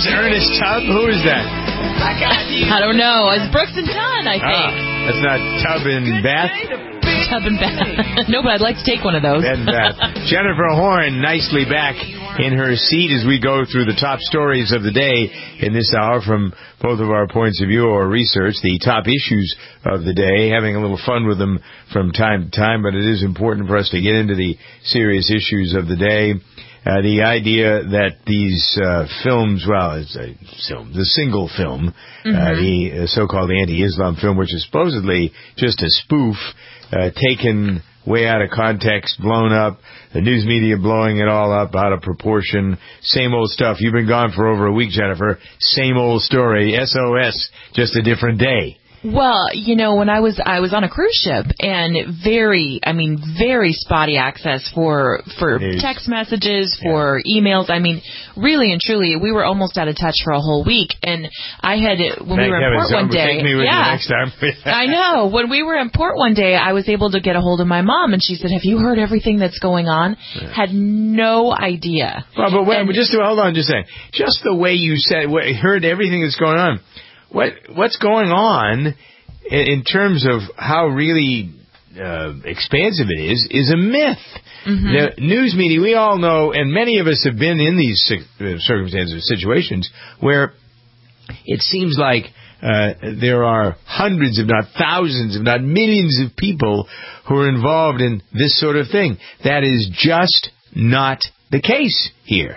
was Ernest Tubb? Who is that? I don't know. It's Brooks and Dunn, I think. That's not Tubb and Bath? Tubb and Bath. No, but I'd like to take one of those. Bed and Bath. Jennifer Horn, nicely back in her seat as we go through the top stories of the day in this hour from both of our points of view or research, the top issues of the day, having a little fun with them from time to time, but it is important for us to get into the serious issues of the day. The idea that these films, well, it's a film, the single film, the so-called anti-Islam film, which is supposedly just a spoof, taken way out of context, blown up, the news media blowing it all up out of proportion, same old stuff. You've been gone for over a week, Jennifer. Same old story, SOS, just a different day. Well, you know, when I was on a cruise ship and very spotty access for text messages, for emails. I mean, really and truly, we were almost out of touch for a whole week. And I had, when we were in port one day, take me with you next time. I know. When we were in port one day, I was able to get a hold of my mom, and she said, "Have you heard everything that's going on?" Had no idea. Well, but wait, hold on, just a second. Just the way you said, heard everything that's going on. What's going on in terms of how really expansive it is a myth. The news media, we all know, and many of us have been in these circumstances, situations, where it seems like there are hundreds, if not thousands, if not millions of people who are involved in this sort of thing. That is just not the case here.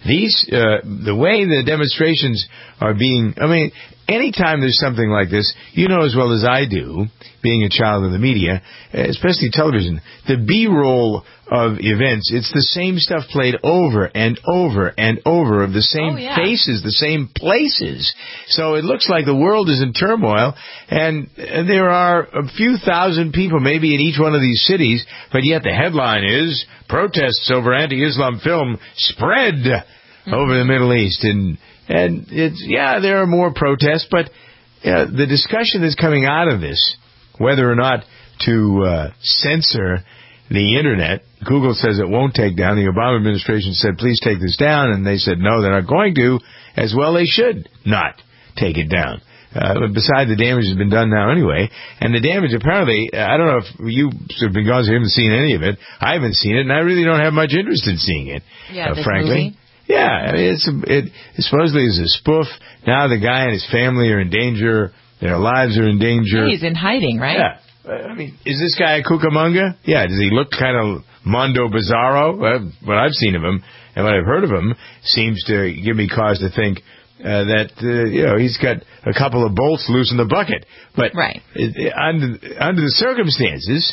The way the demonstrations are being, anytime there's something like this, you know as well as I do, being a child of the media, especially television, the B-roll of events, it's the same stuff played over and over and over of the same faces, the same places. So it looks like the world is in turmoil, and there are a few thousand people maybe in each one of these cities, but yet the headline is, protests over anti-Islam film spread over the Middle East. And it's, there are more protests, but the discussion that's coming out of this, whether or not to censor the Internet, Google says it won't take down. The Obama administration said, please take this down, and they said, no, they're not going to. As well, they should not take it down. But besides, the damage has been done now anyway. And the damage, apparently, I don't know if you have been gone, so you haven't seen any of it. I haven't seen it, and I really don't have much interest in seeing it, frankly. Movie? Yeah, it supposedly is a spoof. Now the guy and his family are in danger. Their lives are in danger. He's in hiding, right? Yeah. Is this guy a Cucamonga? Yeah. Does he look kind of Mondo Bizarro? What I've seen of him and what I've heard of him seems to give me cause to think that he's got a couple of bolts loose in the bucket. But under the circumstances,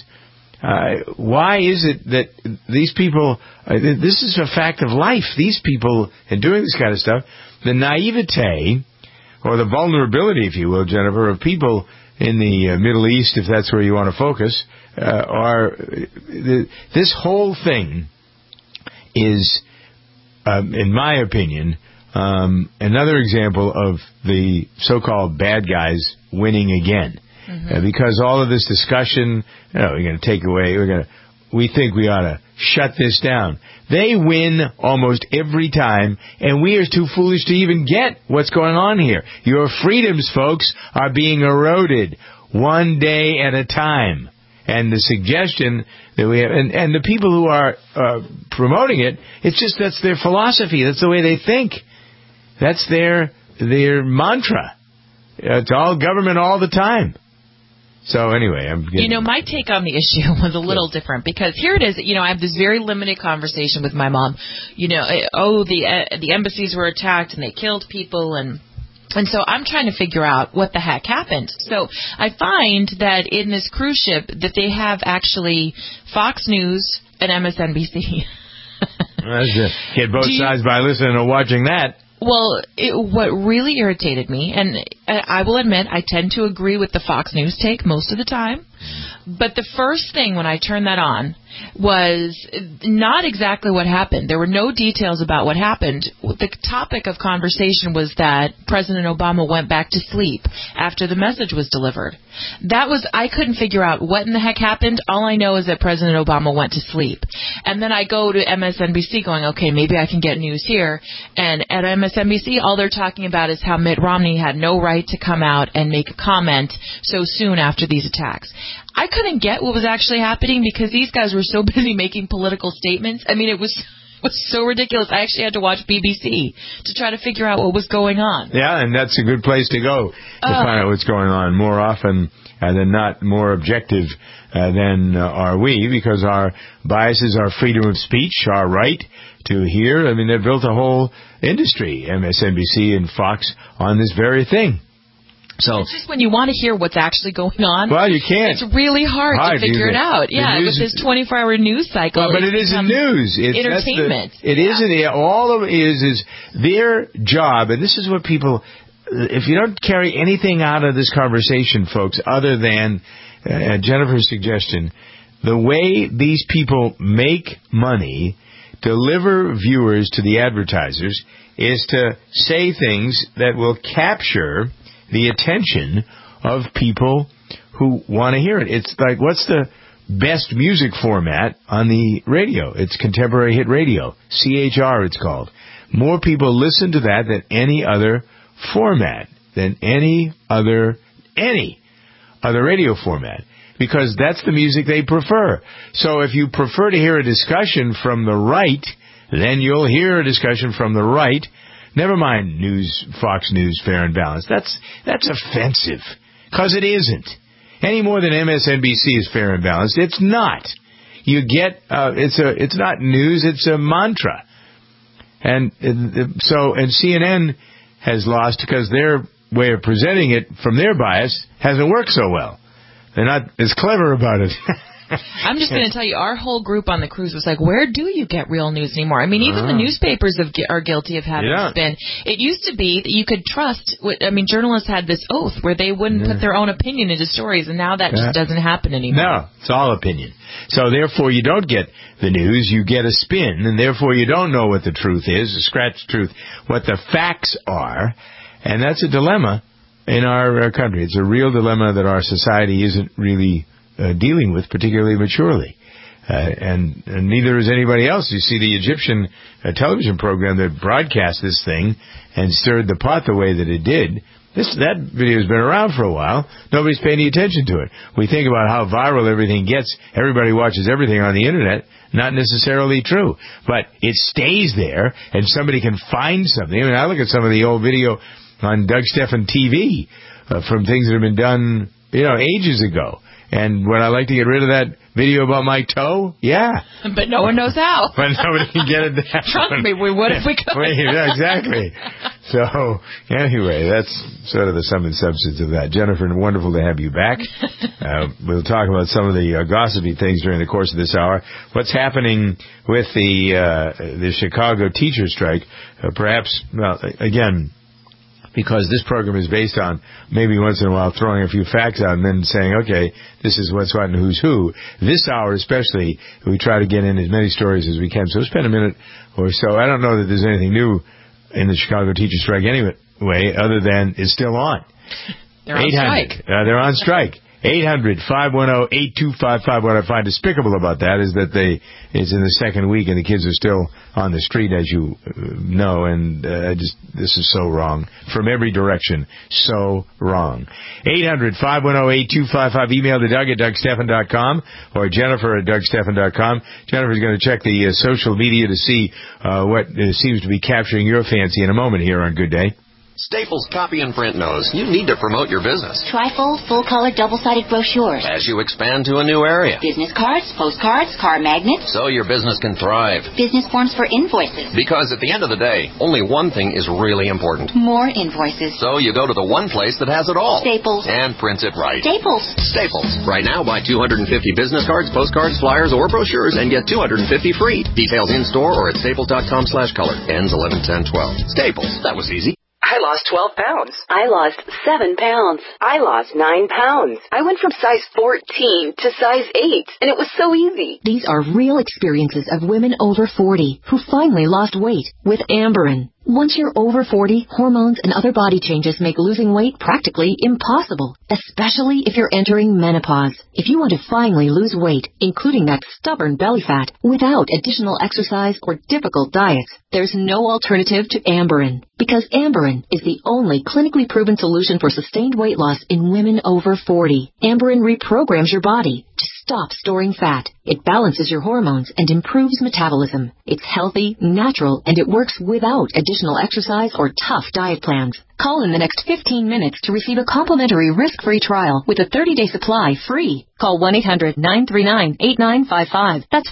why is it that these people, this is a fact of life, these people, in doing this kind of stuff, the naivete, or the vulnerability, if you will, Jennifer, of people in the Middle East, if that's where you want to focus, this whole thing is, in my opinion, another example of the so-called bad guys winning again. Because all of this discussion, we're going to take away, we think we ought to shut this down. They win almost every time, and we are too foolish to even get what's going on here. Your freedoms, folks, are being eroded one day at a time. And the suggestion that we have, and the people who are promoting it, it's just that's their philosophy. That's the way they think. That's their mantra. It's all government all the time. So anyway, my take on the issue was a little different, because here it is, I have this very limited conversation with my mom. The embassies were attacked and they killed people, and so I'm trying to figure out what the heck happened. So I find that in this cruise ship that they have actually Fox News and MSNBC. Get both sides by listening or watching that. Well, what really irritated me, and I will admit, I tend to agree with the Fox News take most of the time. But the first thing when I turned that on was not exactly what happened. There were no details about what happened. The topic of conversation was that President Obama went back to sleep after the message was delivered. I couldn't figure out what in the heck happened. All I know is that President Obama went to sleep. And then I go to MSNBC going, okay, maybe I can get news here. And at MSNBC, all they're talking about is how Mitt Romney had no right to come out and make a comment so soon after these attacks. I couldn't get what was actually happening because these guys were so busy making political statements. I mean, it was so ridiculous. I actually had to watch BBC to try to figure out what was going on. Yeah, and that's a good place to go to find out what's going on. More often than not, more objective than are we, because our biases, our freedom of speech, our right to hear. I mean, they've built a whole industry, MSNBC and Fox, on this very thing. So it's just when you want to hear what's actually going on. Well, you can't. It's really hard to figure it out. Yeah, with this 24-hour news cycle. Well, but it isn't news. It's entertainment. It isn't. All of it is their job, and this is what people. If you don't carry anything out of this conversation, folks, other than Jennifer's suggestion, the way these people make money, deliver viewers to the advertisers, is to say things that will capture the attention of people who want to hear it. It's like, what's the best music format on the radio? It's contemporary hit radio. CHR, it's called. More people listen to that than any other format, than any other radio format, because that's the music they prefer. So if you prefer to hear a discussion from the right, then you'll hear a discussion from the right. Never mind Fox News, Fair and Balanced. That's offensive, because it isn't. Any more than MSNBC is Fair and Balanced. It's not. You get it's not news. It's a mantra, and CNN has lost because their way of presenting it from their bias hasn't worked so well. They're not as clever about it. I'm just going to tell you, our whole group on the cruise was like, where do you get real news anymore? I mean, even the newspapers are guilty of having spin. It used to be that you could trust, journalists had this oath where they wouldn't put their own opinion into stories, and now that just doesn't happen anymore. No, it's all opinion. So therefore you don't get the news, you get a spin, and therefore you don't know what the truth is, scratch the truth, what the facts are, and that's a dilemma in our country. It's a real dilemma that our society isn't really dealing with particularly maturely. And neither is anybody else. You see the Egyptian television program that broadcast this thing and stirred the pot the way that it did. That video has been around for a while. Nobody's paying any attention to it. We think about how viral everything gets. Everybody watches everything on the Internet. Not necessarily true. But it stays there, and somebody can find something. I mean, I look at some of the old video on Doug Stephan TV from things that have been done, ages ago. And would I like to get rid of that video about my toe? Yeah. But no one knows how. But nobody can get it down. Trust me, we would if we could. Yeah, exactly. So, anyway, that's sort of the sum and substance of that. Jennifer, wonderful to have you back. We'll talk about some of the gossipy things during the course of this hour. What's happening with the Chicago teacher strike? Perhaps, again, because this program is based on maybe once in a while throwing a few facts out and then saying, okay, this is what's what and who's who. This hour especially, we try to get in as many stories as we can. So we'll spend a minute or so. I don't know that there's anything new in the Chicago teacher strike anyway, other than it's still on. They're on strike. They're on strike. 800-510-8255. What I find despicable about that is that it's in the second week and the kids are still on the street, as you know, and this is so wrong from every direction. So wrong. 800-510-8255. Email to Doug at DougStephan.com or Jennifer at DougStephan.com. Jennifer's going to check the social media to see what seems to be capturing your fancy in a moment here on Good Day. Staples Copy and Print knows you need to promote your business. Trifold, full-color, double-sided brochures. As you expand to a new area. Business cards, postcards, car magnets. So your business can thrive. Business forms for invoices. Because at the end of the day, only one thing is really important. More invoices. So you go to the one place that has it all. Staples. And prints it right. Staples. Staples. Right now, buy 250 business cards, postcards, flyers, or brochures and get 250 free. Details in-store or at staples.com/color. Ends 11/10/12. Staples. That was easy. I lost 12 pounds. I lost 7 pounds. I lost 9 pounds. I went from size 14 to size 8, and it was so easy. These are real experiences of women over 40 who finally lost weight with Amberen. Once you're over 40, hormones and other body changes make losing weight practically impossible, especially if you're entering menopause. If you want to finally lose weight, including that stubborn belly fat, without additional exercise or difficult diets, there's no alternative to Amberen, because Amberen is the only clinically proven solution for sustained weight loss in women over 40. Amberen reprograms your body to stop storing fat. It balances your hormones and improves metabolism. It's healthy, natural, and it works without additional exercise or tough diet plans. Call in the next 15 minutes to receive a complimentary risk-free trial with a 30-day supply free. Call 1-800-939-8955. That's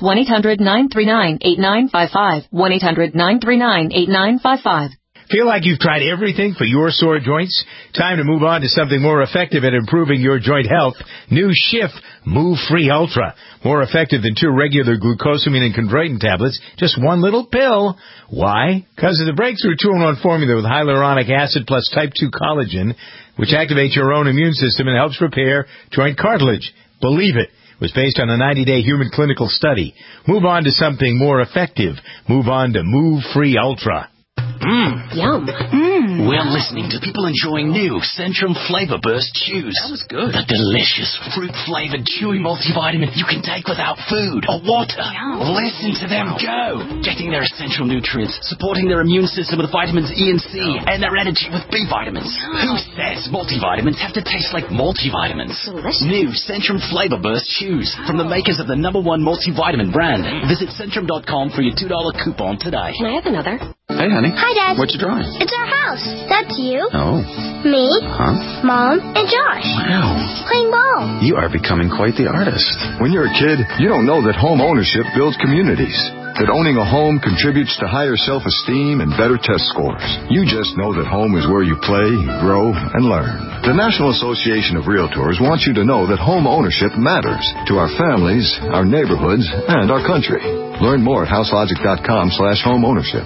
1-800-939-8955. 1-800-939-8955. Feel like you've tried everything for your sore joints? Time to move on to something more effective at improving your joint health. New Schiff Move Free Ultra. More effective than 2 regular glucosamine and chondroitin tablets. Just one little pill. Why? Because of the breakthrough 2-in-1 formula with hyaluronic acid plus type 2 collagen, which activates your own immune system and helps repair joint cartilage. Believe it. Was based on a 90-day human clinical study. Move on to something more effective. Move on to Move Free Ultra. Yum. We're listening to people enjoying new Centrum Flavor Burst Chews. That was good. The delicious fruit-flavored chewy multivitamin you can take without food or water. Yum. Listen to them go. Getting their essential nutrients, supporting their immune system with vitamins E and C, and their energy with B vitamins. Who says multivitamins have to taste like multivitamins? Delicious. New Centrum Flavor Burst Chews from the makers of the #1 multivitamin brand. Visit Centrum.com for your $2 coupon today. Can I have another? Hey, honey. Hi, Dad. What you drawing? It's our house. That's you. Oh. Me. Huh? Mom. And Josh. Wow. Playing ball. You are becoming quite the artist. When you're a kid, you don't know that home ownership builds communities. That owning a home contributes to higher self-esteem and better test scores. You just know that home is where you play, grow, and learn. The National Association of Realtors wants you to know that home ownership matters to our families, our neighborhoods, and our country. Learn more at houselogic.com/homeownership.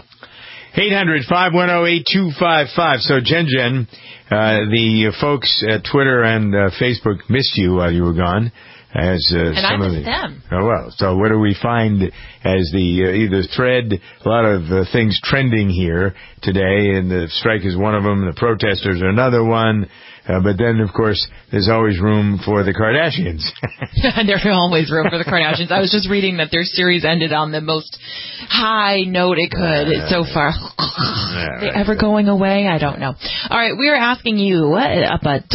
800-510-8255. So, Jen, the folks at Twitter and Facebook missed you while you were gone. As and some I of missed the, them. Oh, well. So what do we find as the either thread? A lot of things trending here today, and the strike is one of them. The protesters are another one. But then, of course, there's always room for the Kardashians. There's always room for the Kardashians. I was just reading that their series ended on the most high note it could so far. Are they ever going away? I don't know. All right, we are asking you up at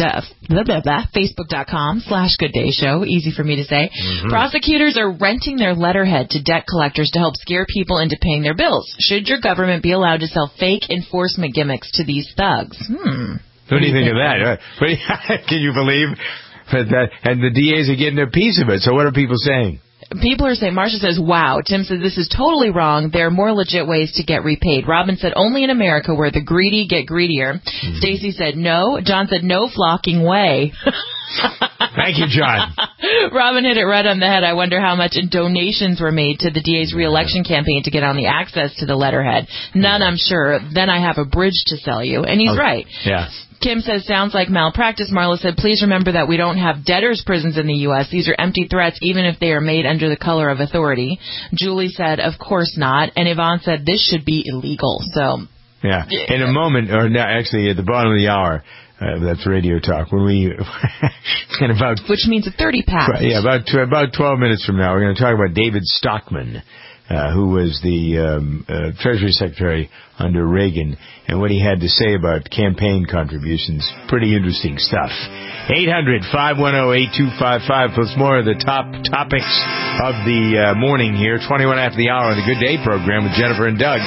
Facebook.com/GoodDayShow. Easy for me to say. Mm-hmm. Prosecutors are renting their letterhead to debt collectors to help scare people into paying their bills. Should your government be allowed to sell fake enforcement gimmicks to these thugs? What do you think of that? Can you believe that? And the DAs are getting a piece of it. So what are people saying? People are saying, Marsha says, wow. Tim says, this is totally wrong. There are more legit ways to get repaid. Robin said, only in America where the greedy get greedier. Mm-hmm. Stacy said, no. John said, no flocking way. Thank you, John. Robin hit it right on the head. I wonder how much donations were made to the DA's re-election campaign to get on the access to the letterhead. None, I'm sure. Then I have a bridge to sell you. And he's right. Yeah. Kim says, sounds like malpractice. Marla said, please remember that we don't have debtors' prisons in the U.S. These are empty threats, even if they are made under the color of authority. Julie said, of course not. And Yvonne said, this should be illegal. So, yeah. In a moment, or no, actually at the bottom of the hour, that's Radio Talk. When we, in about, which means a 30 past. Yeah, about 12 minutes from now, we're going to talk about David Stockman, who was the Treasury Secretary under Reagan, and what he had to say about campaign contributions. Pretty interesting stuff. 800-510-8255 plus more of the top topics of the morning here. 21 after the hour on the Good Day program with Jennifer and Doug.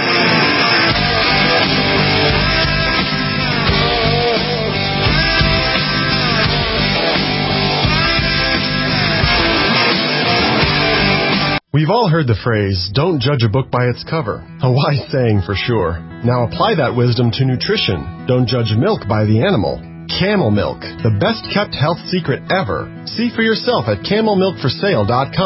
We've all heard the phrase, don't judge a book by its cover. A wise saying for sure. Now apply that wisdom to nutrition. Don't judge milk by the animal. Camel Milk, the best kept health secret ever. See for yourself at camelmilkforsale.com.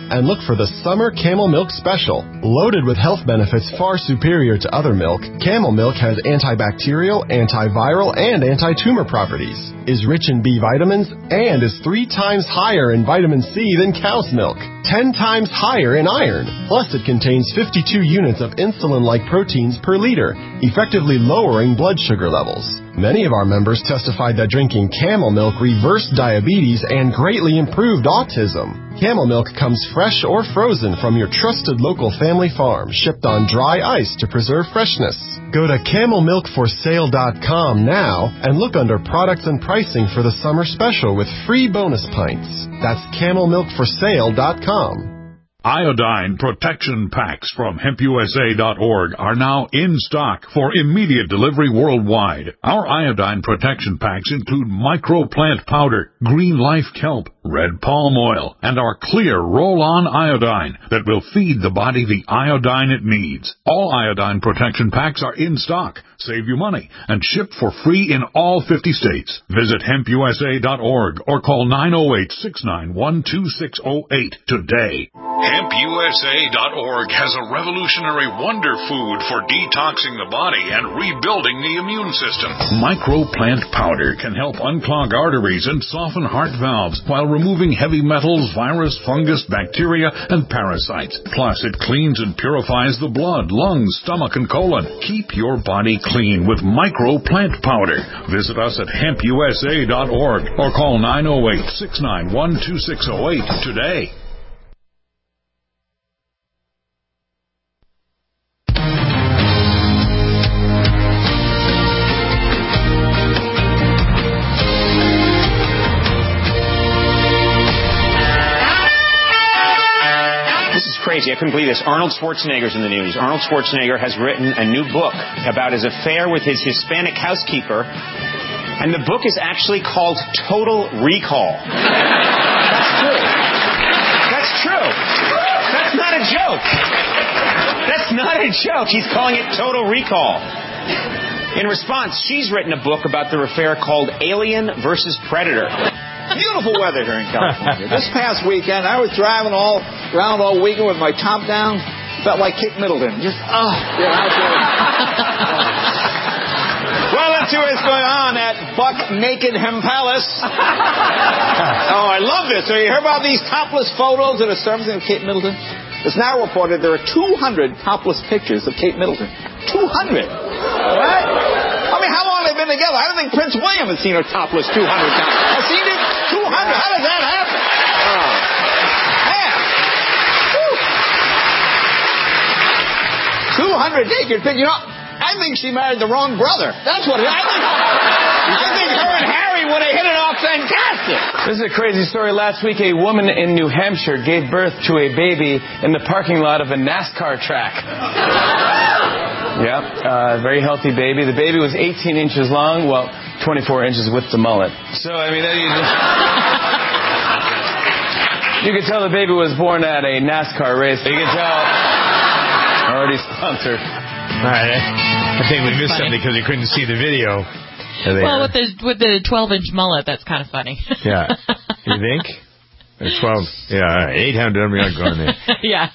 and look for the Summer Camel Milk Special. Loaded with health benefits far superior to other milk, Camel Milk has antibacterial, antiviral, and anti-tumor properties, is rich in B vitamins, and is 3 times higher in vitamin C than cow's milk, 10 times higher in iron. Plus, it contains 52 units of insulin-like proteins per liter, effectively lowering blood sugar levels. Many of our members testified that drinking Camel Milk reversed diabetes and greatly improved autism. Camel Milk comes fresh or frozen from your trusted local family farm, shipped on dry ice to preserve freshness. Go to CamelMilkForSale.com now and look under products and pricing for the summer special with free bonus pints. That's CamelMilkForSale.com. Iodine protection packs from HempUSA.org are now in stock for immediate delivery worldwide. Our iodine protection packs include microplant powder, green life kelp, red palm oil, and our clear roll-on iodine that will feed the body the iodine it needs. All iodine protection packs are in stock, save you money, and shipped for free in all 50 states. Visit HempUSA.org or call 908-691-2608 today. HempUSA.org has a revolutionary wonder food for detoxing the body and rebuilding the immune system. Microplant powder can help unclog arteries and soften heart valves while removing heavy metals, virus, fungus, bacteria, and parasites. Plus, it cleans and purifies the blood, lungs, stomach, and colon. Keep your body clean with Microplant powder. Visit us at HempUSA.org or call 908-691-2608 today. Crazy. I couldn't believe this. Arnold Schwarzenegger's in the news. Arnold Schwarzenegger has written a new book about his affair with his Hispanic housekeeper, and the book is actually called Total Recall. That's true. That's true. That's not a joke. That's not a joke. He's calling it Total Recall. In response, she's written a book about their affair called Alien versus Predator. Beautiful weather here in California. This past weekend, I was driving all around all weekend with my top down. Felt like Kate Middleton. Just, Well, let's see what's going on at Buck Naked Hem Palace. Oh, I love this. So you hear about these topless photos that are surfacing of Kate Middleton? It's now reported there are 200 topless pictures of Kate Middleton. 200. Right? I mean, how long have they been together? I don't think Prince William has seen her topless 200 times. Has seen it 200? How does that happen? Man. 200 naked pictures. You know, I think she married the wrong brother. That's what it is. I think her and Harry would have hit it off fantastic. This is a crazy story. Last week, a woman in New Hampshire gave birth to a baby in the parking lot of a NASCAR track. Yeah, very healthy baby. The baby was 18 inches long, well, 24 inches with the mullet. So, I mean, you could tell the baby was born at a NASCAR race. You could tell. Already sponsored. All right, I think we missed something because we couldn't see the video. Well, with the 12-inch mullet, that's kind of funny. Yeah, you think? 12. Yeah, all right. 800. I'm not going there. Yeah.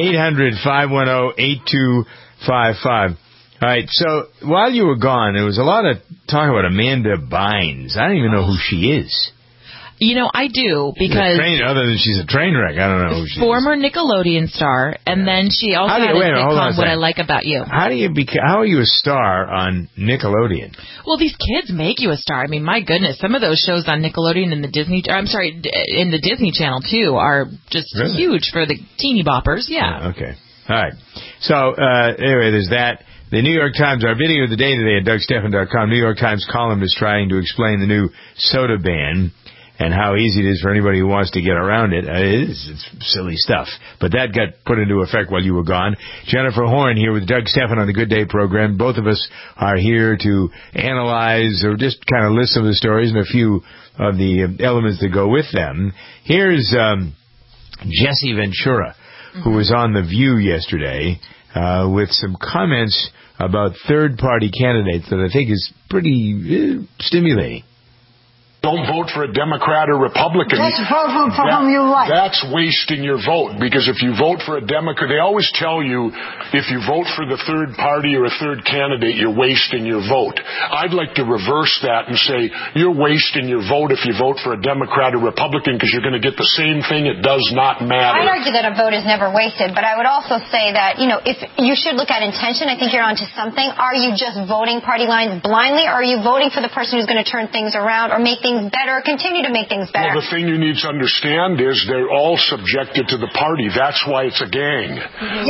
800-510-8255. All right. So while you were gone, there was a lot of talk about Amanda Bynes. I don't even know who she is. You know, I do, because... Other than she's a train wreck, I don't know who she is. Former Nickelodeon star, and then she also had a sitcom, What I Like About You. How are you a star on Nickelodeon? Well, these kids make you a star. I mean, my goodness, some of those shows on Nickelodeon and in the Disney Channel, too, are just huge for the teeny boppers, yeah. Okay. All right. So, anyway, there's that. The New York Times, our video of the day today at DougStephan.com, New York Times columnist trying to explain the new soda ban and how easy it is for anybody who wants to get around it. It's silly stuff. But that got put into effect while you were gone. Jennifer Horn here with Doug Stephan on the Good Day program. Both of us are here to analyze or just kind of list some of the stories and a few of the elements that go with them. Here's Jesse Ventura, who was on The View yesterday with some comments about third-party candidates that I think is pretty stimulating. don't vote for a Democrat or Republican. Just vote for whom you like. That's wasting your vote, because if you vote for a Democrat, they always tell you if you vote for the third party or a third candidate, you're wasting your vote. I'd like to reverse that and say you're wasting your vote if you vote for a Democrat or Republican, because you're going to get the same thing. It does not matter. I'd argue that a vote is never wasted, but I would also say that, if you should look at intention, I think you're onto something. Are you just voting party lines blindly, or are you voting for the person who's going to turn things around or make things better or continue to make things better? Well, the thing you need to understand is they're all subjected to the party. That's why it's a gang.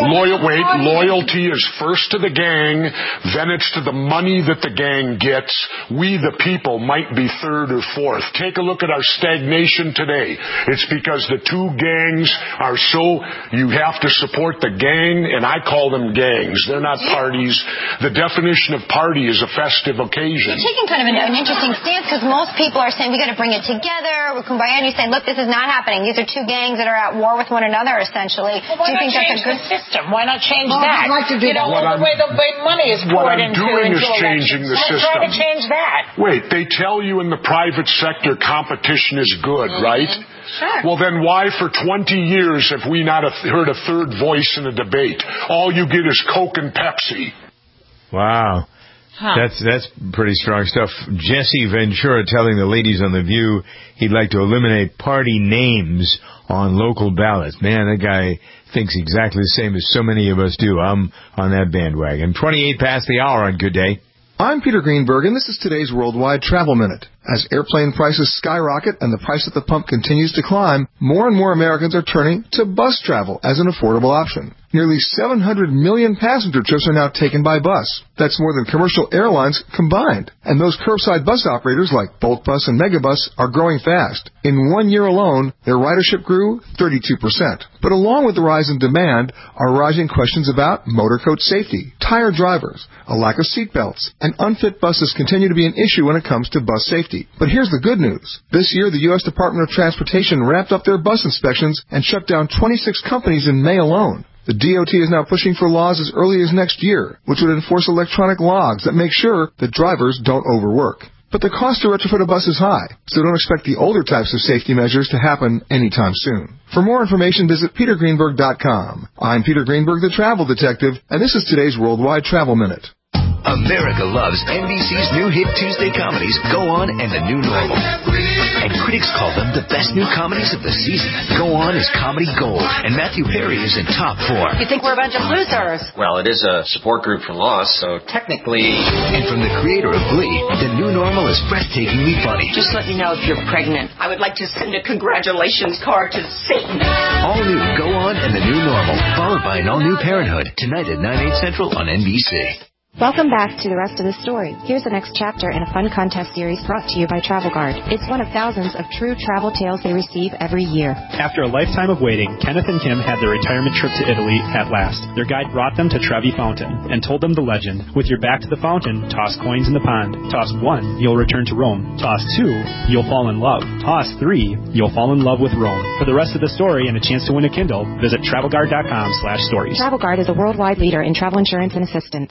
Loyalty is first to the gang, then it's to the money that the gang gets. We, the people, might be third or fourth. Take a look at our stagnation today. It's because the two gangs are you have to support the gang, and I call them gangs. They're not parties. The definition of party is a festive occasion. You're taking kind of an interesting stance, because most people are saying we got to bring it together. We're kumbaya, and you're saying, look, this is not happening. These are two gangs that are at war with one another, essentially. Well, why Do you think not change that's a good the system? Why not change that? I'd like to do that. The way money is poured into elections. What I'm doing is changing the system. Try to change that. Wait, they tell you in the private sector competition is good, right? Sure. Well, then why for 20 years have we not heard a third voice in a debate? All you get is Coke and Pepsi. Wow. That's pretty strong stuff. Jesse Ventura telling the ladies on The View he'd like to eliminate party names on local ballots. Man, that guy thinks exactly the same as so many of us do. I'm on that bandwagon. 28 past the hour on Good Day. I'm Peter Greenberg, and this is today's Worldwide Travel Minute. As airplane prices skyrocket and the price at the pump continues to climb, more and more Americans are turning to bus travel as an affordable option. Nearly 700 million passenger trips are now taken by bus. That's more than commercial airlines combined. And those curbside bus operators like Bolt Bus and Megabus are growing fast. In 1 year alone, their ridership grew 32%. But along with the rise in demand are rising questions about motor coach safety, tired drivers, a lack of seat belts, and unfit buses continue to be an issue when it comes to bus safety. But here's the good news. This year, the U.S. Department of Transportation wrapped up their bus inspections and shut down 26 companies in May alone. The DOT is now pushing for laws as early as next year, which would enforce electronic logs that make sure that drivers don't overwork. But the cost to retrofit a bus is high, so don't expect the older types of safety measures to happen anytime soon. For more information, visit petergreenberg.com. I'm Peter Greenberg, the Travel Detective, and this is today's Worldwide Travel Minute. America loves NBC's new hit Tuesday comedies, Go On and The New Normal. And critics call them the best new comedies of the season. Go On is comedy gold, and Matthew Perry is in top form. You think we're a bunch of losers? Well, it is a support group for Lost, so technically... And from the creator of Glee, The New Normal is breathtakingly funny. Just let me know if you're pregnant. I would like to send a congratulations card to Satan. All new Go On and The New Normal, followed by an all-new Parenthood, tonight at 9, 8 Central on NBC. Welcome back to the rest of the story. Here's the next chapter in a fun contest series brought to you by Travel Guard. It's one of thousands of true travel tales they receive every year. After a lifetime of waiting, Kenneth and Kim had their retirement trip to Italy at last. Their guide brought them to Trevi Fountain and told them the legend. With your back to the fountain, toss coins in the pond. Toss 1, you'll return to Rome. Toss 2, you'll fall in love. Toss 3, you'll fall in love with Rome. For the rest of the story and a chance to win a Kindle, visit TravelGuard.com/stories. Travel Guard is a worldwide leader in travel insurance and assistance.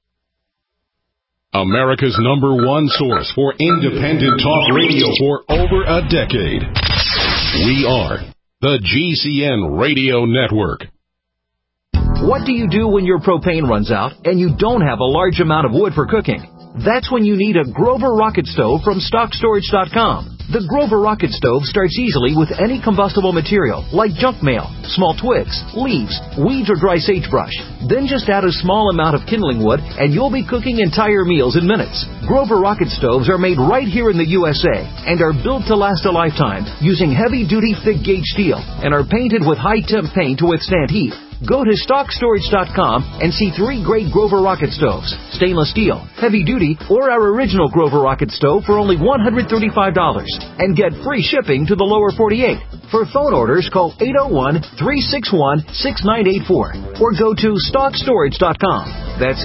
America's #1 source for independent talk radio for over a decade. We are the GCN Radio Network. What do you do when your propane runs out and you don't have a large amount of wood for cooking? That's when you need a Grover Rocket Stove from StockStorage.com. The Grover Rocket Stove starts easily with any combustible material, like junk mail, small twigs, leaves, weeds, or dry sagebrush. Then just add a small amount of kindling wood, and you'll be cooking entire meals in minutes. Grover Rocket Stoves are made right here in the USA and are built to last a lifetime using heavy-duty thick-gauge steel and are painted with high-temp paint to withstand heat. Go to StockStorage.com and see 3 great Grover Rocket Stoves, stainless steel, heavy-duty, or our original Grover Rocket Stove for only $135, and get free shipping to the lower 48. For phone orders, call 801-361-6984 or go to StockStorage.com. That's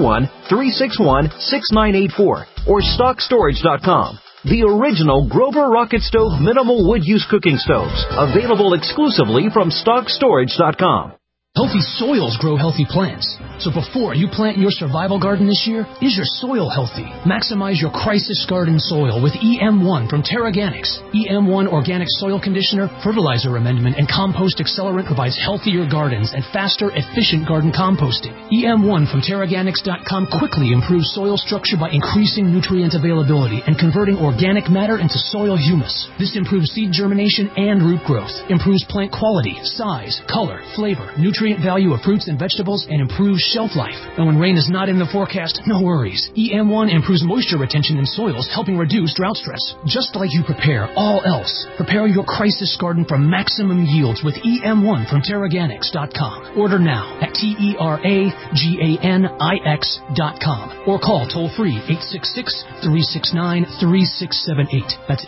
801-361-6984 or StockStorage.com. The original Grover Rocket Stove minimal wood use cooking stoves, available exclusively from StockStorage.com. Healthy soils grow healthy plants. So before you plant your survival garden this year, is your soil healthy? Maximize your crisis garden soil with EM1 from Terraganics. EM1 Organic Soil Conditioner, Fertilizer Amendment, and Compost Accelerant provides healthier gardens and faster, efficient garden composting. EM1 from Terraganics.com quickly improves soil structure by increasing nutrient availability and converting organic matter into soil humus. This improves seed germination and root growth, improves plant quality, size, color, flavor, nutrient value of fruits and vegetables, and improves shelf life. And when rain is not in the forecast, no worries. EM1 improves moisture retention in soils, helping reduce drought stress. Just like you prepare all else, prepare your crisis garden for maximum yields with EM1 from Terraganics.com. Order now at TERAGANIX.com or call toll-free 866-369-3678. That's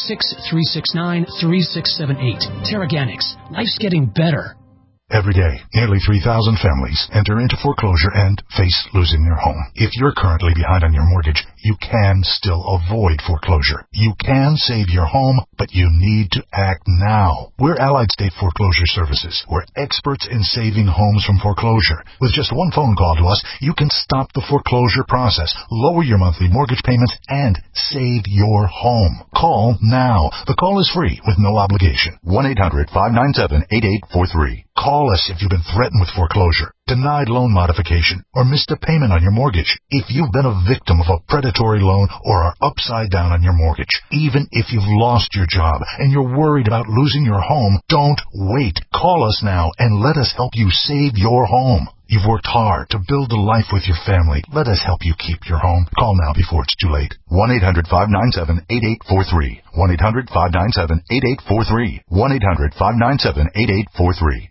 866-369-3678. Terraganics. Life's getting better. Every day, nearly 3,000 families enter into foreclosure and face losing their home. If you're currently behind on your mortgage, you can still avoid foreclosure. You can save your home, but you need to act now. We're Allied State Foreclosure Services. We're experts in saving homes from foreclosure. With just one phone call to us, you can stop the foreclosure process, lower your monthly mortgage payments, and save your home. Call now. The call is free with no obligation. 1-800-597-8843. Call us if you've been threatened with foreclosure, denied loan modification, or missed a payment on your mortgage. If you've been a victim of a predatory loan or are upside down on your mortgage, even if you've lost your job and you're worried about losing your home, don't wait. Call us now and let us help you save your home. You've worked hard to build a life with your family. Let us help you keep your home. Call now before it's too late. 1-800-597-8843. 1-800-597-8843. 1-800-597-8843.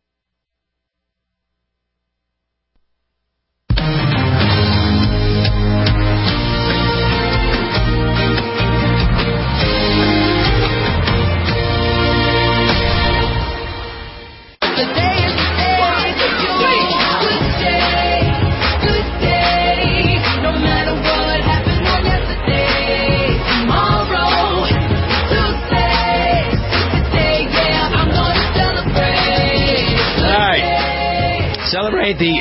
Celebrate the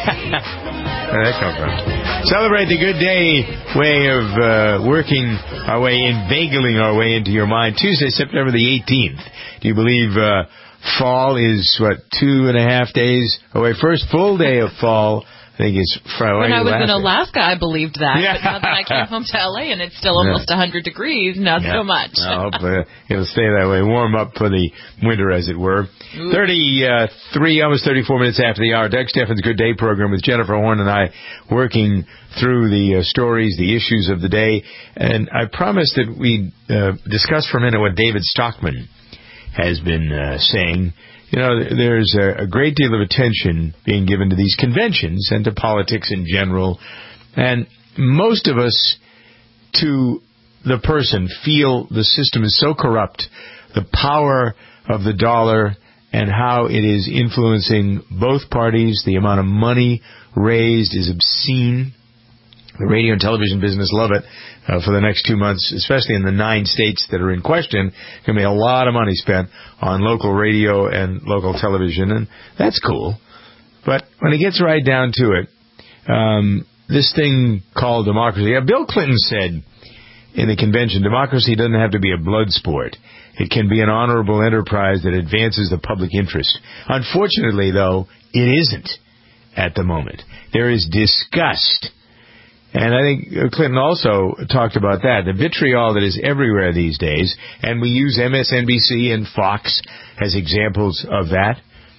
where did that come from? Celebrate the good day way of working our way, inveigling our way into your mind. Tuesday, September the 18th. Do you believe fall is, 2.5 days away? First full day of fall. I think it's Friday. When I was in Alaska, I believed that. Yeah. But now that I came home to L.A. and it's still almost 100 degrees, not so much. I hope it'll stay that way. Warm up for the winter, as it were. Ooh. 33, almost 34 minutes after the hour. Doug Steffens' Good Day program with Jennifer Horn and I working through the stories, the issues of the day. And I promised that we'd discuss for a minute what David Stockman has been saying. You know, there's a great deal of attention being given to these conventions and to politics in general. And most of us, to the person, feel the system is so corrupt, the power of the dollar and how it is influencing both parties. The amount of money raised is obscene. The radio and television business love it. For the next 2 months, especially in the 9 states that are in question, there's going to be a lot of money spent on local radio and local television, and that's cool. But when it gets right down to it, this thing called democracy, Bill Clinton said in the convention, democracy doesn't have to be a blood sport. It can be an honorable enterprise that advances the public interest. Unfortunately, though, it isn't at the moment. There is disgust. And I think Clinton also talked about that, the vitriol that is everywhere these days, and we use MSNBC and Fox as examples of that.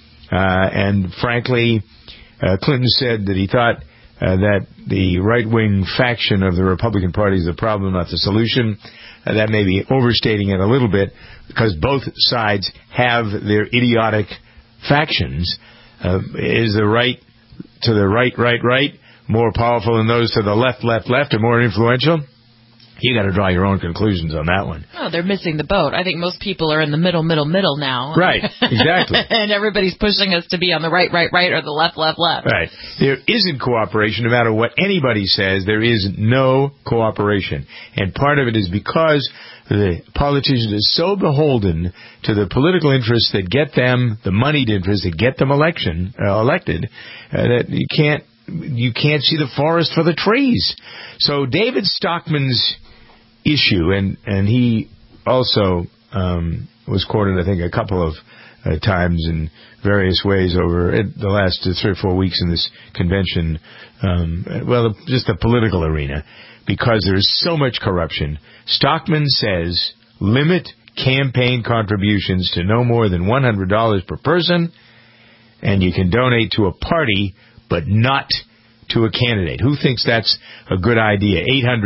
And frankly, Clinton said that he thought that the right-wing faction of the Republican Party is the problem, not the solution. That may be overstating it a little bit, because both sides have their idiotic factions. Is the right to the right more powerful than those to the left, and more influential? You got to draw your own conclusions on that one. Oh, they're missing the boat. I think most people are in the middle now. Right, exactly. And everybody's pushing us to be on the right, or the left. Right. There isn't cooperation. No matter what anybody says, there is no cooperation. And part of it is because the politicians are so beholden to the political interests that get them, the moneyed interests that get them elected, that you can't see the forest for the trees. So David Stockman's issue, and he also was quoted, I think, a couple of times in various ways over the last 3 or 4 weeks in this convention, just the political arena, because there is so much corruption. Stockman says, limit campaign contributions to no more than $100 per person, and you can donate to a party, but not to a candidate. Who thinks that's a good idea?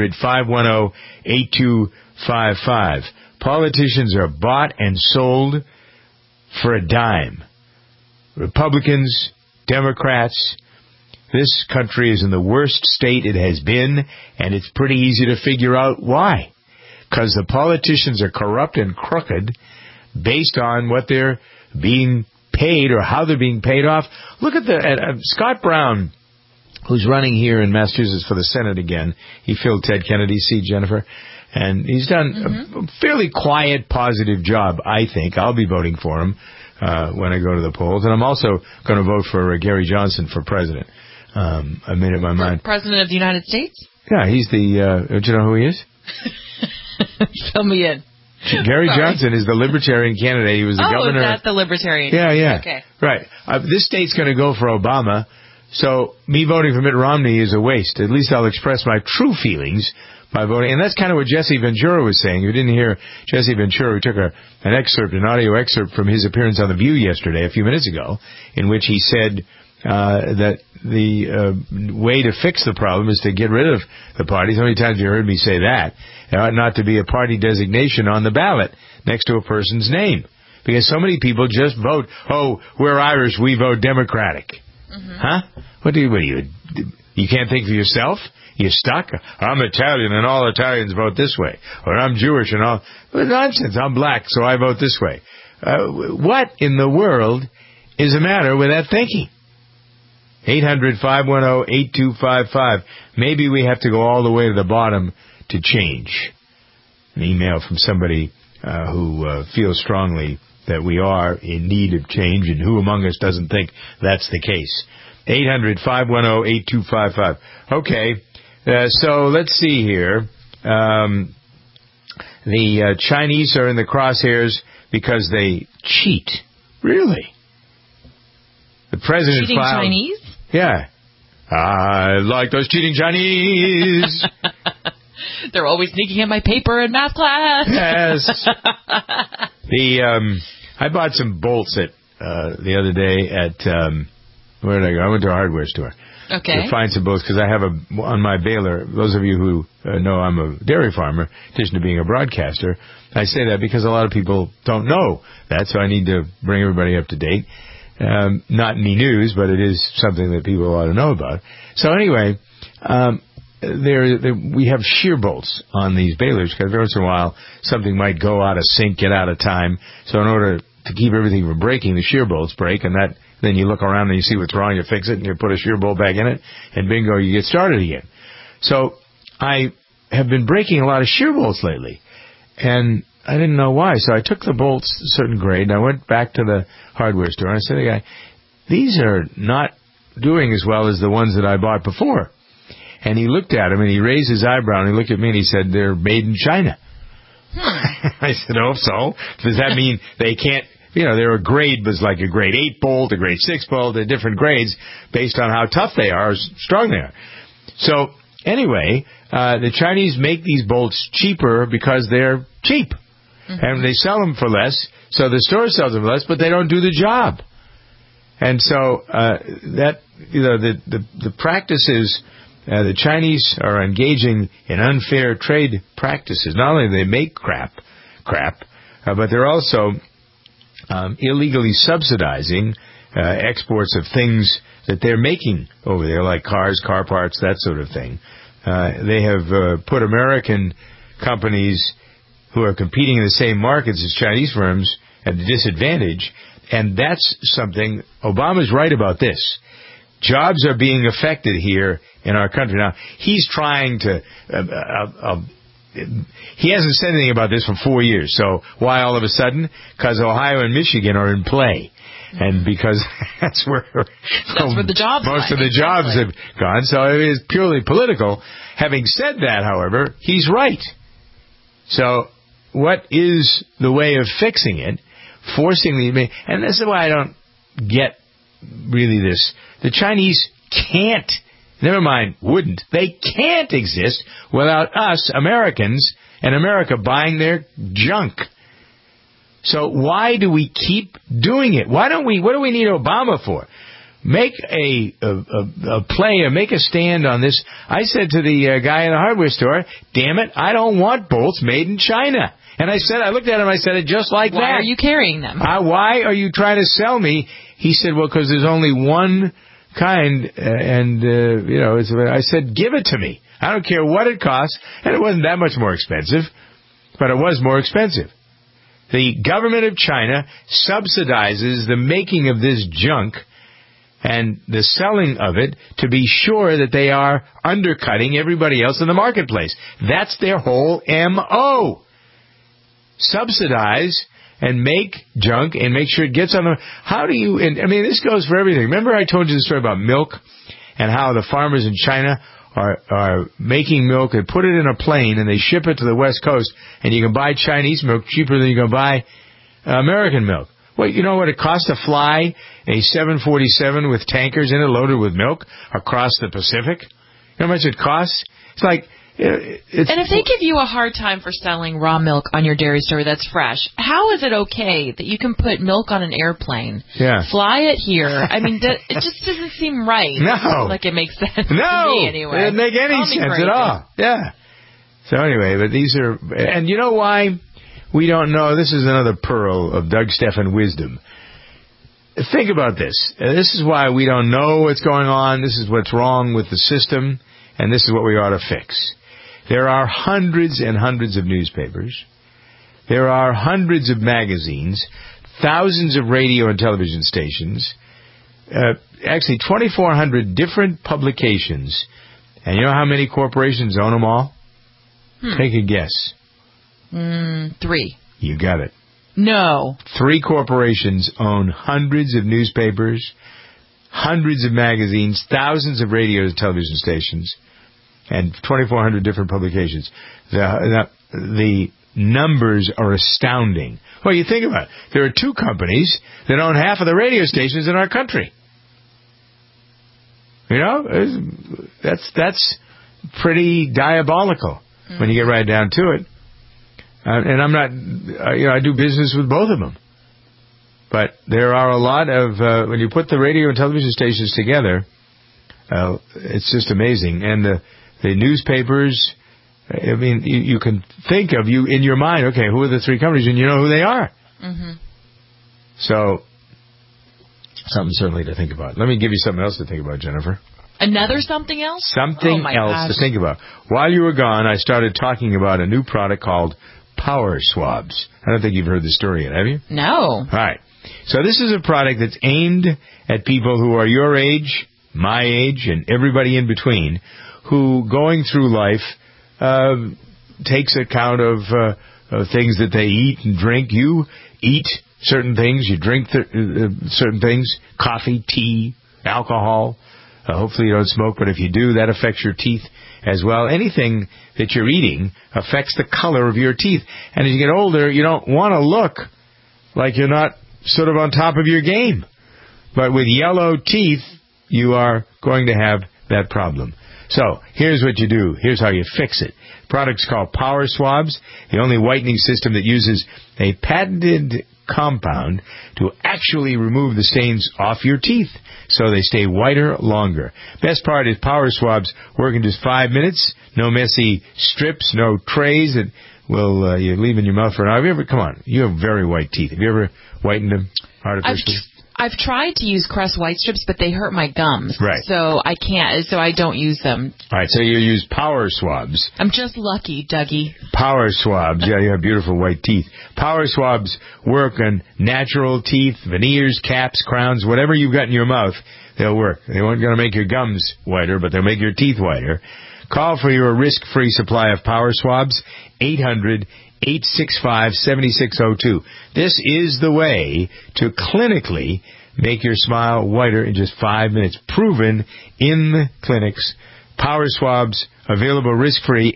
800-510-8255. Politicians are bought and sold for a dime. Republicans, Democrats, this country is in the worst state it has been, and it's pretty easy to figure out why. Because the politicians are corrupt and crooked based on what they're being paid or how they're being paid off. Look at Scott Brown, who's running here in Massachusetts for the Senate again. He filled Ted Kennedy's seat, Jennifer. And he's done a fairly quiet, positive job, I think. I'll be voting for him when I go to the polls. And I'm also going to vote for Gary Johnson for president. I made up my mind. President of the United States? Yeah, he's the... do you know who he is? Fill me in. Gary Johnson is the Libertarian candidate. He was the governor. Oh, that's the Libertarian. Yeah. Okay. Right. This state's going to go for Obama, so me voting for Mitt Romney is a waste. At least I'll express my true feelings by voting. And that's kind of what Jesse Ventura was saying. You didn't hear Jesse Ventura. We took an audio excerpt from his appearance on The View yesterday, a few minutes ago, in which he said that the way to fix the problem is to get rid of the parties. How many times have you heard me say that? There ought not to be a party designation on the ballot next to a person's name. Because so many people just vote, oh, we're Irish, we vote Democratic. Huh? What do you can't think for yourself? You're stuck? I'm Italian and all Italians vote this way. Or I'm Jewish and all... Well, nonsense, I'm black, so I vote this way. What in the world is the matter with that thinking? 800-510-8255. Maybe we have to go all the way to the bottom to change. An email from somebody who feels strongly that we are in need of change, and who among us doesn't think that's the case? 800-510-8255. Okay, so let's see here. The Chinese are in the crosshairs because they cheat. Really? The president cheating filed... Chinese? Yeah. I like those cheating Chinese. They're always sneaking in my paper in math class. Yes. I bought some bolts the other day at where did I go? I went to a hardware store. Okay. To find some bolts because I have on my baler. Those of you who know I'm a dairy farmer, in addition to being a broadcaster, I say that because a lot of people don't know that, so I need to bring everybody up to date. Not any news, but it is something that people ought to know about. So anyway, we have shear bolts on these balers because every once in a while something might go out of sync, get out of time. So in order to keep everything from breaking, the shear bolts break, and then you look around and you see what's wrong, you fix it, and you put a shear bolt back in it, and bingo, you get started again. So I have been breaking a lot of shear bolts lately, and I didn't know why. So I took the bolts a certain grade, and I went back to the hardware store, and I said to the guy, these are not doing as well as the ones that I bought before. And he looked at them, and he raised his eyebrow, and he looked at me, and he said, they're made in China. I said, oh, so? Does that mean they can't, they're a grade, was like a grade 8 bolt, a grade 6 bolt, they're different grades based on how tough they are, or strong they are. So, anyway, the Chinese make these bolts cheaper because they're cheap. And they sell them for less, so the store sells them for less, but they don't do the job. And so the practices, the Chinese are engaging in unfair trade practices. Not only do they make crap, but they're also illegally subsidizing exports of things that they're making over there, like cars, car parts, that sort of thing. They have put American companies who are competing in the same markets as Chinese firms at a disadvantage. And that's something, Obama's right about this. Jobs are being affected here in our country. Now, he's trying to, he hasn't said anything about this for 4 years. So why all of a sudden? Because Ohio and Michigan are in play. And because that's where the jobs most of the jobs have gone. So it is purely political. Having said that, however, he's right. So what is the way of fixing it? Forcing the... And this is why I don't get really this. The Chinese can't, never mind wouldn't, they can't exist without us, Americans, and America buying their junk. So why do we keep doing it? What do we need Obama for? Make a play or make a stand on this. I said to the guy in the hardware store, damn it, I don't want bolts made in China. And I looked at him, I said it just like that. Why are you carrying them? Why are you trying to sell me? He said, well, because there's only one kind, I said, give it to me. I don't care what it costs. And it wasn't that much more expensive, but it was more expensive. The government of China subsidizes the making of this junk and the selling of it to be sure that they are undercutting everybody else in the marketplace. That's their whole M.O. Subsidize and make junk and make sure it gets on the... How do you... this goes for everything. Remember I told you the story about milk and how the farmers in China are making milk and put it in a plane and they ship it to the West Coast and you can buy Chinese milk cheaper than you can buy American milk. Well, you know what it costs to fly a 747 with tankers in it loaded with milk across the Pacific? You know how much it costs? It's like... and if they give you a hard time for selling raw milk on your dairy store that's fresh, how is it okay that you can put milk on an airplane, fly it here? It just doesn't seem right. No. Like it makes sense to no, me anyway. It doesn't make any sense at all. Yeah. So anyway, but these are... And you know why we don't know? This is another pearl of Doug Stephan wisdom. Think about this. This is why we don't know what's going on. This is what's wrong with the system. And this is what we ought to fix. There are hundreds and hundreds of newspapers. There are hundreds of magazines, thousands of radio and television stations, actually 2,400 different publications. And you know how many corporations own them all? Take a guess. 3. You got it. No. 3 corporations own hundreds of newspapers, hundreds of magazines, thousands of radio and television stations, and 2,400 different publications. The numbers are astounding. Well, you think about it. There are 2 companies that own half of the radio stations in our country. You know, that's pretty diabolical when you get right down to it. And I'm not, I do business with both of them. But there are a lot of, when you put the radio and television stations together, it's just amazing. And the newspapers, you can think of in your mind, okay, who are the 3 companies, and you know who they are. Mm-hmm. So, something certainly to think about. Let me give you something else to think about, Jennifer. Another something else? Something else to think about. While you were gone, I started talking about a new product called Power Swabs. I don't think you've heard the story yet, have you? No. All right. So this is a product that's aimed at people who are your age, my age, and everybody in between, who going through life takes account of things that they eat and drink. You eat certain things, you drink certain things, coffee, tea, alcohol. Hopefully you don't smoke, but if you do, that affects your teeth as well. Anything that you're eating affects the color of your teeth. And as you get older, you don't want to look like you're not sort of on top of your game. But with yellow teeth, you are going to have that problem. So, here's what you do. Here's how you fix it. The product's called Power Swabs, the only whitening system that uses a patented compound to actually remove the stains off your teeth so they stay whiter longer. Best part is Power Swabs work in just 5 minutes. No messy strips, no trays that will you leave in your mouth for an hour. Come on, you have very white teeth. Have you ever whitened them artificially? I've tried to use Crest White Strips, but they hurt my gums. Right. So I can't. So I don't use them. All right, so you use Power Swabs. I'm just lucky, Dougie. Power Swabs. Yeah, you have beautiful white teeth. Power Swabs work on natural teeth, veneers, caps, crowns, whatever you've got in your mouth, they'll work. They aren't going to make your gums whiter, but they'll make your teeth whiter. Call for your risk-free supply of Power Swabs, 800-865-7602. This is the way to clinically make your smile whiter in just 5 minutes. Proven in the clinics. Power Swabs, available risk-free,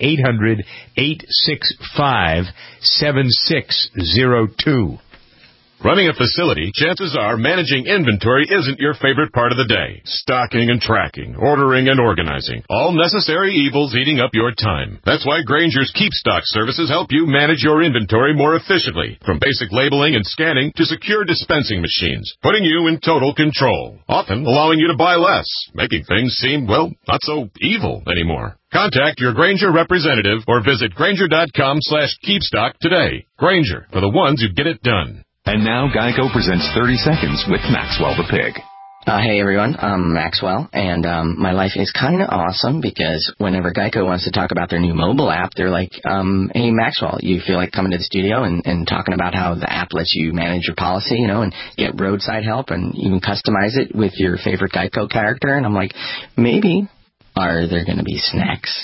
800-865-7602. Running a facility, chances are managing inventory isn't your favorite part of the day. Stocking and tracking, ordering and organizing, all necessary evils eating up your time. That's why Grainger's Keep Stock services help you manage your inventory more efficiently. From basic labeling and scanning to secure dispensing machines, putting you in total control. Often allowing you to buy less, making things seem, well, not so evil anymore. Contact your Grainger representative or visit Grainger.com/keepstock today. Grainger, for the ones who get it done. And now Geico presents 30 Seconds with Maxwell the Pig. Hey everyone, I'm Maxwell, and my life is kind of awesome because whenever Geico wants to talk about their new mobile app, they're like, hey Maxwell, you feel like coming to the studio and talking about how the app lets you manage your policy, you know, and get roadside help and even customize it with your favorite Geico character? And I'm like, maybe. Are there going to be snacks?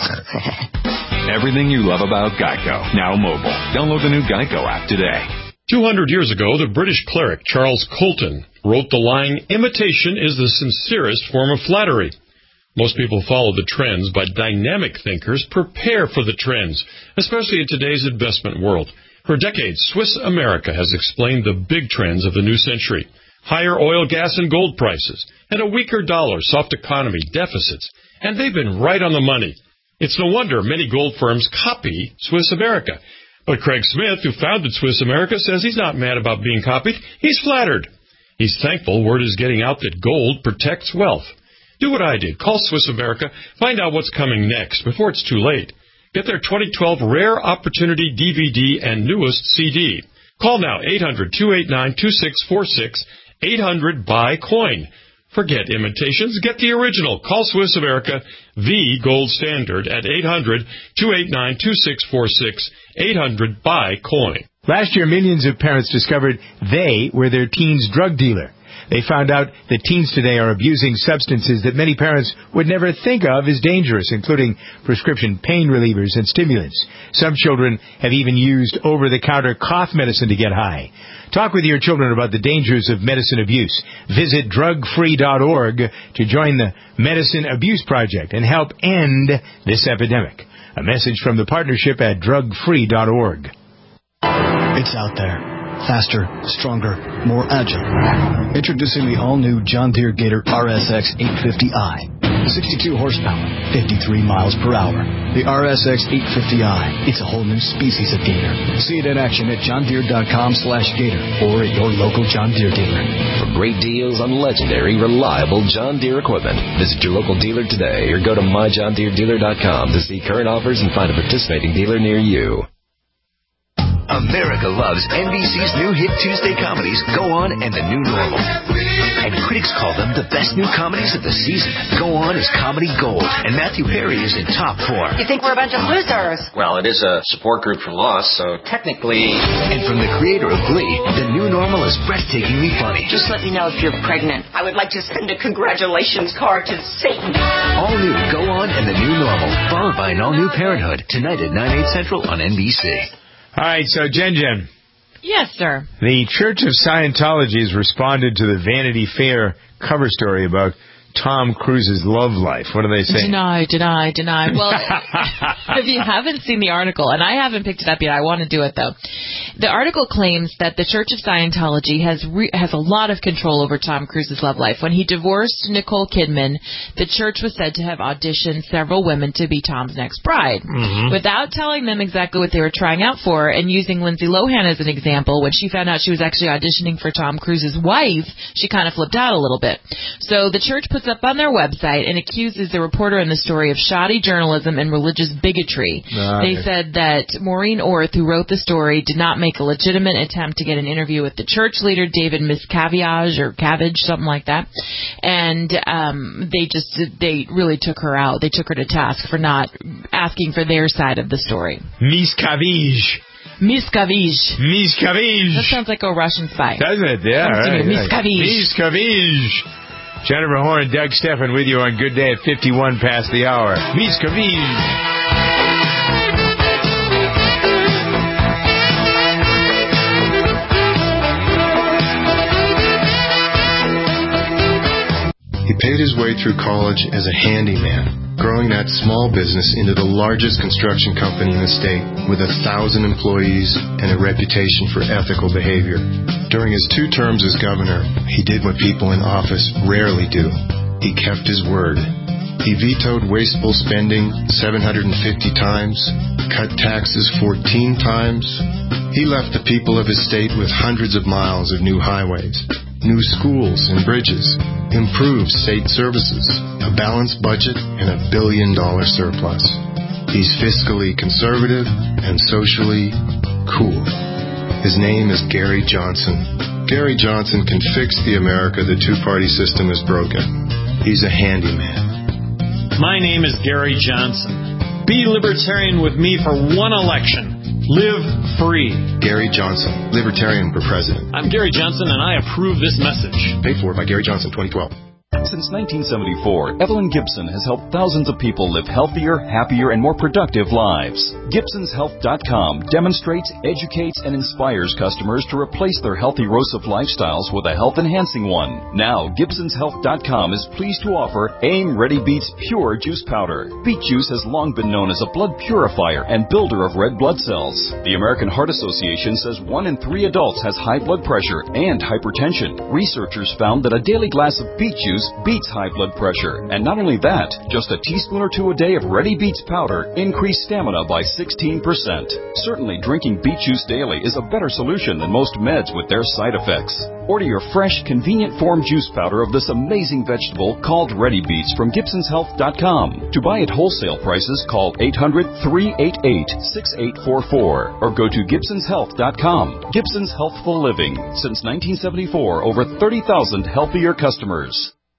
Everything you love about Geico, now mobile. Download the new Geico app today. 200 years ago, the British cleric Charles Colton wrote the line, "Imitation is the sincerest form of flattery." Most people follow the trends, but dynamic thinkers prepare for the trends, especially in today's investment world. For decades, Swiss America has explained the big trends of the new century. Higher oil, gas, and gold prices, and a weaker dollar, soft economy, deficits. And they've been right on the money. It's no wonder many gold firms copy Swiss America. But Craig Smith, who founded Swiss America, says he's not mad about being copied. He's flattered. He's thankful word is getting out that gold protects wealth. Do what I did. Call Swiss America. Find out what's coming next before it's too late. Get their 2012 Rare Opportunity DVD and newest CD. Call now, 800-289-2646, 800-BUY-COIN. Forget imitations. Get the original. Call Swiss America, the gold standard, at 800-289-2646, 800-BUY-COIN. Last year, millions of parents discovered they were their teen's drug dealer. They found out that teens today are abusing substances that many parents would never think of as dangerous, including prescription pain relievers and stimulants. Some children have even used over-the-counter cough medicine to get high. Talk with your children about the dangers of medicine abuse. Visit drugfree.org to join the Medicine Abuse Project and help end this epidemic. A message from the partnership at drugfree.org. It's out there. Faster, stronger, more agile. Introducing the all-new John Deere Gator RSX 850i. 62 horsepower, 53 miles per hour. The RSX 850i. It's a whole new species of Gator. See it in action at johndeere.com/Gator or at your local John Deere dealer. For great deals on legendary, reliable John Deere equipment, visit your local dealer today or go to myjohndeeredealer.com to see current offers and find a participating dealer near you. America loves NBC's new hit Tuesday comedies, Go On and The New Normal. And critics call them the best new comedies of the season. Go On is comedy gold, and Matthew Perry is in top form. You think we're a bunch of losers? Well, it is a support group for loss, so technically... And from the creator of Glee, The New Normal is breathtakingly funny. Just let me know if you're pregnant. I would like to send a congratulations card to Satan. All new Go On and The New Normal, followed by an all-new Parenthood, tonight at 9/8 Central on NBC. All right, so Jen. Yes, sir. The Church of Scientology has responded to the Vanity Fair cover story about Tom Cruise's love life. What do they say? Deny. Well, if you haven't seen the article, and I haven't picked it up yet, I want to do it, though. The article claims that the Church of Scientology has a lot of control over Tom Cruise's love life. When he divorced Nicole Kidman, the church was said to have auditioned several women to be Tom's next bride. Mm-hmm. Without telling them exactly what they were trying out for, and using Lindsay Lohan as an example, when she found out she was actually auditioning for Tom Cruise's wife, she kind of flipped out a little bit. So the church puts up on their website and accuses the reporter in the story of shoddy journalism and religious bigotry. They said that Maureen Orth, who wrote the story, did not make make a legitimate attempt to get an interview with the church leader, David Miscavige, or Cabbage, something like that. And they really took her out. They took her to task for not asking for their side of the story. Miscavige. That sounds like a Russian spy. Doesn't it? Yeah, right. Miscavige. Jennifer Horn, Doug Stephan with you on Good Day at 51 past the hour. Miscavige. He paid his way through college as a handyman, growing that small business into the largest construction company in the state with 1,000 employees and a reputation for ethical behavior. During his 2 terms as governor, he did what people in office rarely do. He kept his word. He vetoed wasteful spending 750 times, cut taxes 14 times. He left the people of his state with hundreds of miles of new highways, new schools and bridges, improved state services, a balanced budget, and $1 billion surplus. He's fiscally conservative and socially cool. His name is Gary Johnson. Gary Johnson can fix the America the two-party system has broken. He's a handyman. My name is Gary Johnson. Be libertarian with me for one election. Live free. Gary Johnson, Libertarian for President. I'm Gary Johnson, and I approve this message. Paid for by Gary Johnson, 2012. Since 1974, Evelyn Gibson has helped thousands of people live healthier, happier, and more productive lives. GibsonsHealth.com demonstrates, educates, and inspires customers to replace their healthy erosive lifestyles with a health-enhancing one. Now, GibsonsHealth.com is pleased to offer AIM Ready Beets Pure Juice Powder. Beet juice has long been known as a blood purifier and builder of red blood cells. The American Heart Association says 1 in 3 adults has high blood pressure and hypertension. Researchers found that a daily glass of beet juice beats high blood pressure. And not only that, just a teaspoon or 2 a day of Ready Beets powder increased stamina by 16%. Certainly, drinking beet juice daily is a better solution than most meds with their side effects. Order your fresh, convenient form juice powder of this amazing vegetable called Ready Beets from GibsonsHealth.com. To buy at wholesale prices, call 800-388-6844 or go to GibsonsHealth.com. Gibson's Healthful Living. Since 1974, over 30,000 healthier customers.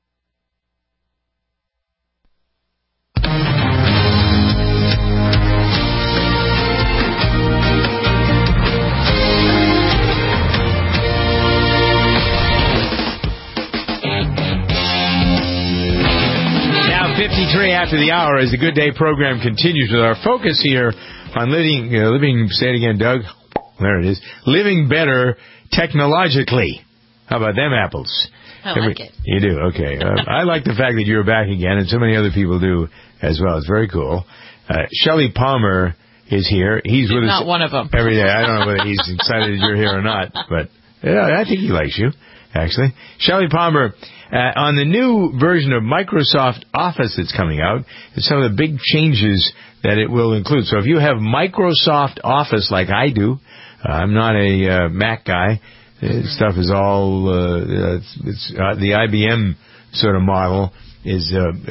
Now 53 after the hour as the Good Day program continues with our focus here on living, say it again, Doug. There it is. Living better technologically. How about them apples? I like it. You do? Okay. I like the fact that you're back again, and so many other people do as well. It's very cool. Shelley Palmer is here. He's with us. Not one of them. Every day. I don't know whether he's excited that you're here or not, but yeah, I think he likes you, actually. Shelley Palmer, on the new version of Microsoft Office that's coming out, and some of the big changes that it will include. So if you have Microsoft Office like I do, I'm not a Mac guy. Stuff is all the IBM sort of model is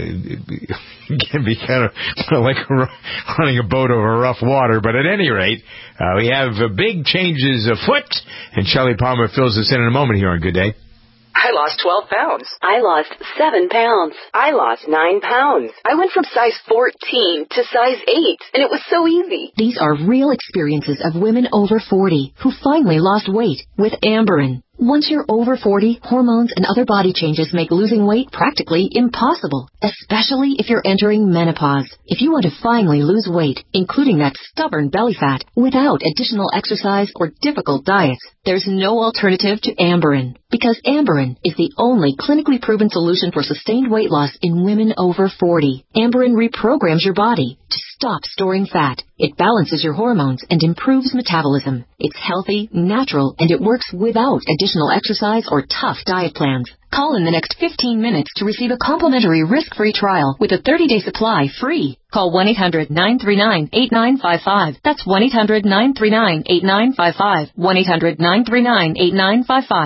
can be kind of like running a boat over rough water. But at any rate, we have big changes afoot, and Shelley Palmer fills us in a moment here on Good Day. I lost 12 pounds. I lost 7 pounds. I lost 9 pounds. I went from size 14 to size 8, and it was so easy. These are real experiences of women over 40 who finally lost weight with Amberen. Once you're over 40, hormones and other body changes make losing weight practically impossible, especially if you're entering menopause. If you want to finally lose weight, including that stubborn belly fat, without additional exercise or difficult diets, there's no alternative to Amberen. Because Amberen is the only clinically proven solution for sustained weight loss in women over 40. Amberen reprograms your body to stop storing fat. It balances your hormones and improves metabolism. It's healthy, natural, and it works without additional exercise or tough diet plans. Call in the next 15 minutes to receive a complimentary risk-free trial with a 30-day supply free. Call 1-800-939-8955. That's 1-800-939-8955. 1-800-939-8955.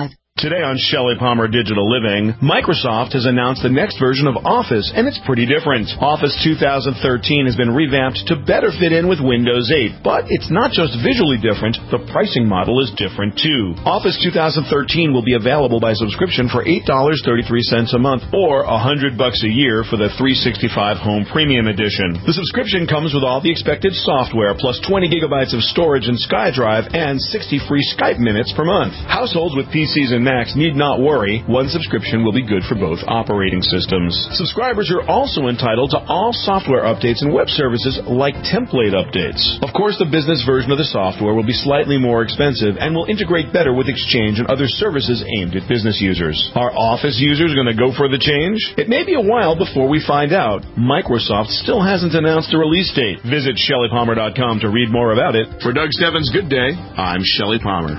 Today on Shelley Palmer Digital Living, Microsoft has announced the next version of Office, and it's pretty different. Office 2013 has been revamped to better fit in with Windows 8, but it's not just visually different, the pricing model is different too. Office 2013 will be available by subscription for $8.33 a month, or $100 a year for the 365 Home Premium Edition. The subscription comes with all the expected software, plus 20 gigabytes of storage and SkyDrive, and 60 free Skype minutes per month. Households with PCs and Macs need not worry. One subscription will be good for both operating systems. Subscribers are also entitled to all software updates and web services like template updates. Of course, the business version of the software will be slightly more expensive and will integrate better with Exchange and other services aimed at business users. Are Office users going to go for the change? It may be a while before we find out. Microsoft still hasn't announced a release date. Visit ShelleyPalmer.com to read more about it. For Doug Stebbins' Good Day, I'm Shelley Palmer.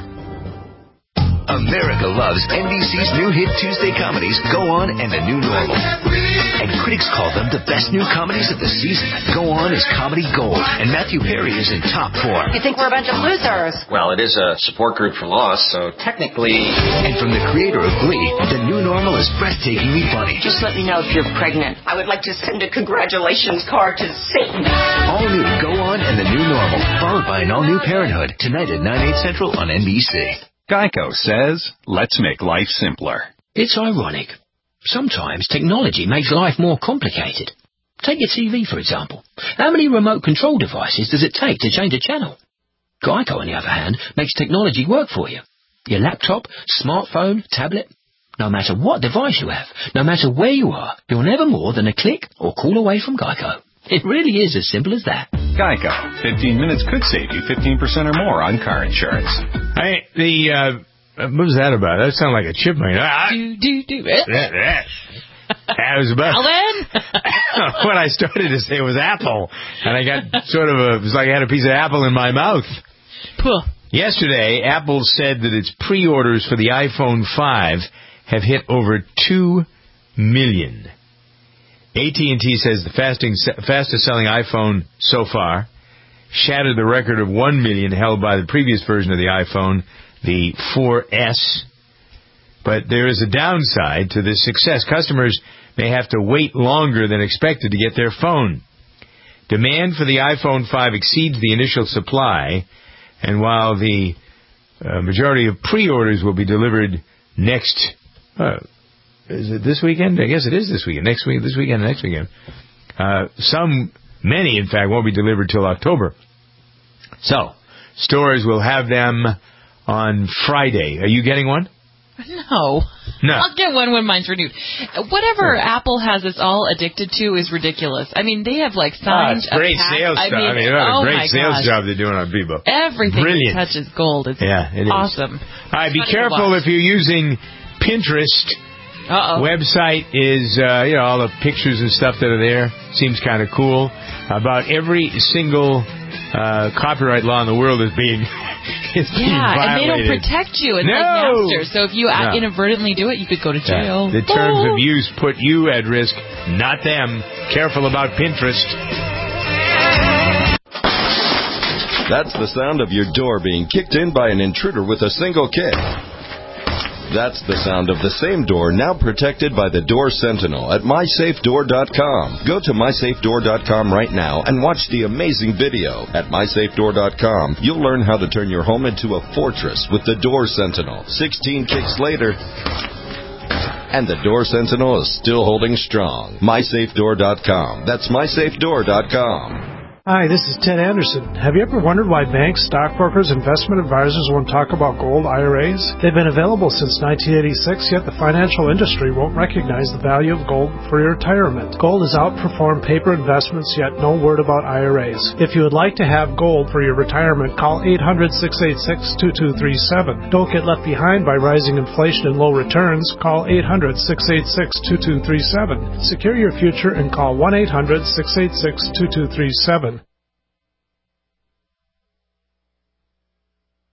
America loves NBC's new hit Tuesday comedies, Go On and The New Normal. And critics call them the best new comedies of the season. Go On is comedy gold, and Matthew Perry is in top form. You think we're a bunch of losers? Well, it is a support group for loss, so technically... And from the creator of Glee, The New Normal is breathtakingly funny. Just let me know if you're pregnant. I would like to send a congratulations card to Satan. All new Go On and The New Normal, followed by an all-new Parenthood, tonight at 9/8 Central on NBC. Geico says, let's make life simpler. It's ironic. Sometimes technology makes life more complicated. Take your TV, for example. How many remote control devices does it take to change a channel? Geico, on the other hand, makes technology work for you. Your laptop, smartphone, tablet. No matter what device you have, no matter where you are, you're never more than a click or call away from Geico. It really is as simple as that. Geico. 15 minutes could save you 15% or more on car insurance. What was that about? That sounded like a chipmunk. That was about... What I started to say was apple. And I got it was like I had a piece of apple in my mouth. Yesterday, Apple said that its pre-orders for the iPhone 5 have hit over 2 million. AT&T says the fastest-selling iPhone so far shattered the record of 1 million held by the previous version of the iPhone, the 4S. But there is a downside to this success. Customers may have to wait longer than expected to get their phone. Demand for the iPhone 5 exceeds the initial supply, and while the majority of pre-orders will be delivered next... is it this weekend? I guess it is this weekend. Next week, this weekend, and next weekend. Many, in fact, won't be delivered till October. So, stores will have them on Friday. Are you getting one? No. I'll get one when mine's renewed. Whatever Apple has us all addicted to is ridiculous. I mean, they have signed it's great sales stuff. I mean, a great sales job they're doing on Bebo. Everything Brilliant. that touches gold is it awesome. All right, be careful if you're using Pinterest. Website is, all the pictures and stuff that are there. Seems kind of cool. About every single copyright law in the world is being violated. And they don't protect you. It's like Napster. So if you inadvertently do it, you could go to jail. The terms of use put you at risk, not them. Careful about Pinterest. That's the sound of your door being kicked in by an intruder with a single kick. That's the sound of the same door now protected by the Door Sentinel at MySafeDoor.com. Go to MySafeDoor.com right now and watch the amazing video. At MySafeDoor.com, you'll learn how to turn your home into a fortress with the Door Sentinel. 16 kicks later, and the Door Sentinel is still holding strong. MySafeDoor.com. That's MySafeDoor.com. Hi, this is Ted Anderson. Have you ever wondered why banks, stockbrokers, investment advisors won't talk about gold IRAs? They've been available since 1986, yet the financial industry won't recognize the value of gold for your retirement. Gold has outperformed paper investments, yet no word about IRAs. If you would like to have gold for your retirement, call 800-686-2237. Don't get left behind by rising inflation and low returns. Call 800-686-2237. Secure your future and call 1-800-686-2237.